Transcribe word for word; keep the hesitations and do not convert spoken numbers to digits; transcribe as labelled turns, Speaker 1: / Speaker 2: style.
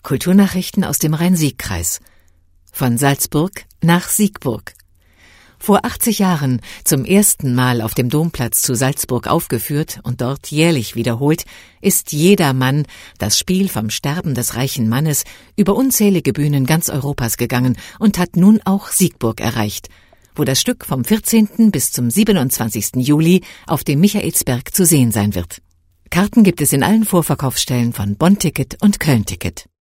Speaker 1: Kulturnachrichten aus dem Rhein-Sieg-Kreis. Von Salzburg nach Siegburg. Vor achtzig Jahren zum ersten Mal auf dem Domplatz zu Salzburg aufgeführt und dort jährlich wiederholt, ist Jedermann, das Spiel vom Sterben des reichen Mannes, über unzählige Bühnen ganz Europas gegangen und hat nun auch Siegburg erreicht, wo das Stück vom vierzehnten bis zum siebenundzwanzigsten Juli auf dem Michaelsberg zu sehen sein wird. Karten gibt es in allen Vorverkaufsstellen von Bonn-Ticket und Köln-Ticket.